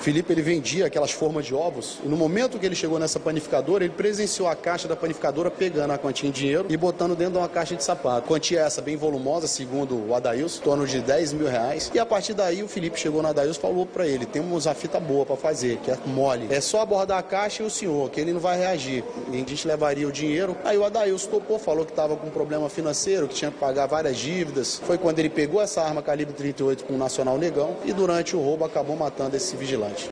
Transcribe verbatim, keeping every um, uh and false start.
Felipe, ele vendia aquelas formas de ovos e no momento que ele chegou nessa panificadora, ele presenciou a caixa da panificadora pegando a quantia em dinheiro e botando dentro de uma caixa de sapato. Quantia essa bem volumosa, segundo o Adailson, em torno de dez mil reais. E a partir daí o Felipe chegou no Adailson e falou para ele, temos a fita boa para fazer, que é mole. É só abordar a caixa e o senhor, que ele não vai reagir. E a gente levaria o dinheiro. Aí o Adailson topou, falou que estava com um problema financeiro, que tinha que pagar várias dívidas. Foi quando ele pegou essa arma calibre trinta e oito com o Nacional Negão e durante o roubo acabou matando esse vigilante.